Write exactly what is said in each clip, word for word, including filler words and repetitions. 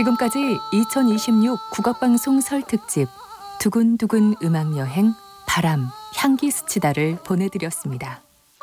지금까지 이천이십육 국악방송 설 특집 두근두근 음악여행 바람, 향기 스치다를 보내드렸습니다.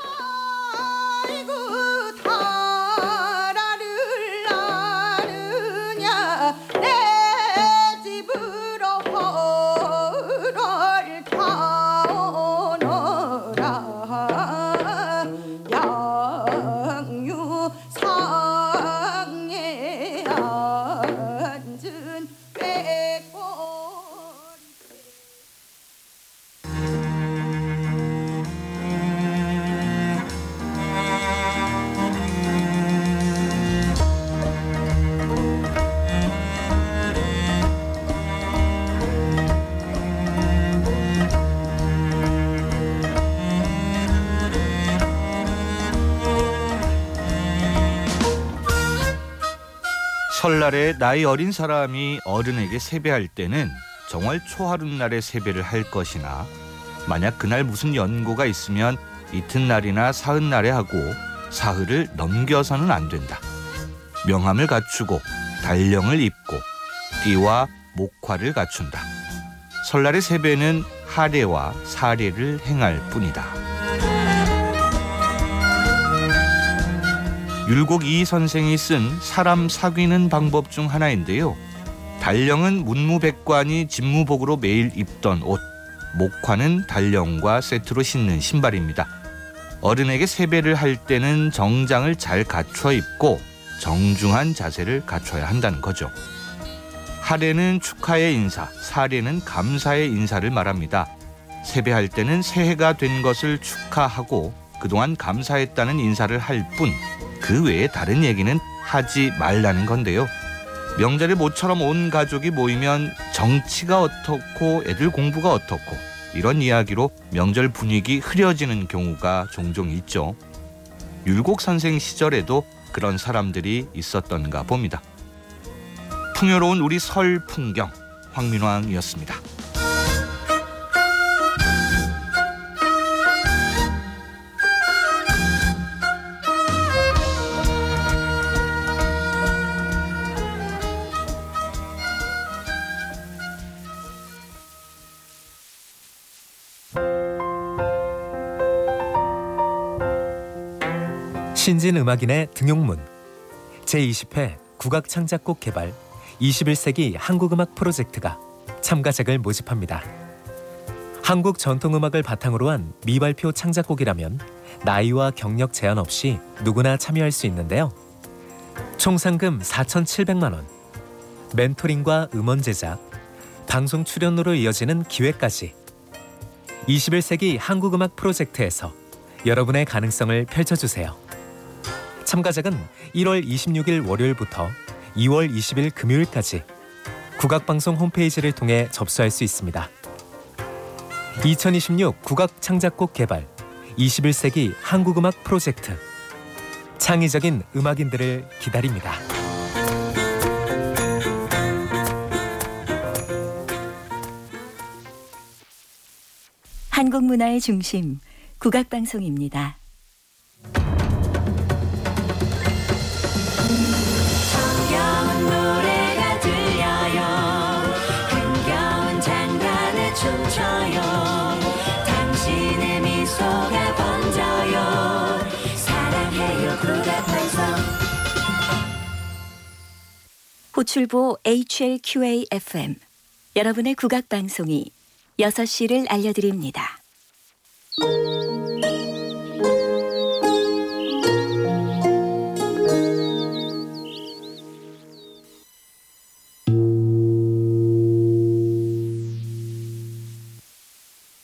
설날에 나이 어린 사람이 어른에게 세배할 때는 정월 초하룻날에 세배를 할 것이나 만약 그날 무슨 연고가 있으면 이튿날이나 사흘날에 하고 사흘을 넘겨서는 안 된다. 명함을 갖추고 달령을 입고 띠와 목화를 갖춘다. 설날의 세배는 하례와 사례를 행할 뿐이다. 율곡 이 선생이 쓴 사람 사귀는 방법 중 하나인데요. 달령은 문무백관이 집무복으로 매일 입던 옷, 목화는 달령과 세트로 신는 신발입니다. 어른에게 세배를 할 때는 정장을 잘 갖춰 입고 정중한 자세를 갖춰야 한다는 거죠. 하례는 축하의 인사, 사례는 감사의 인사를 말합니다. 세배할 때는 새해가 된 것을 축하하고 그동안 감사했다는 인사를 할 뿐 그 외에 다른 얘기는 하지 말라는 건데요. 명절에 모처럼 온 가족이 모이면 정치가 어떻고 애들 공부가 어떻고 이런 이야기로 명절 분위기 흐려지는 경우가 종종 있죠. 율곡 선생 시절에도 그런 사람들이 있었던가 봅니다. 풍요로운 우리 설 풍경, 황민왕이었습니다. 신진음악인의 등용문 제이십 회 국악창작곡 개발 이십일 세기 한국음악 프로젝트가 참가작을 모집합니다. 한국 전통음악을 바탕으로 한 미발표 창작곡이라면 나이와 경력 제한 없이 누구나 참여할 수 있는데요. 총 상금 사천칠백만 원, 멘토링과 음원 제작, 방송 출연으로 이어지는 기회까지 이십일 세기 한국음악 프로젝트에서 여러분의 가능성을 펼쳐주세요. 참가작은 일월 이십육일 월요일부터 이월 이십일 금요일까지 국악방송 홈페이지를 통해 접수할 수 있습니다. 이천이십육 국악창작곡 개발 이십일 세기 한국음악 프로젝트 창의적인 음악인들을 기다립니다. 한국 문화의 중심 국악방송입니다. 정겨운 노래가 들려요. 흥겨운 장단에 춤춰요. 당신의 미소가 번져요. 사랑해요 국악방송. 호출보 에이치엘큐에이에프엠 여러분의 국악방송이 여섯 시를 알려드립니다.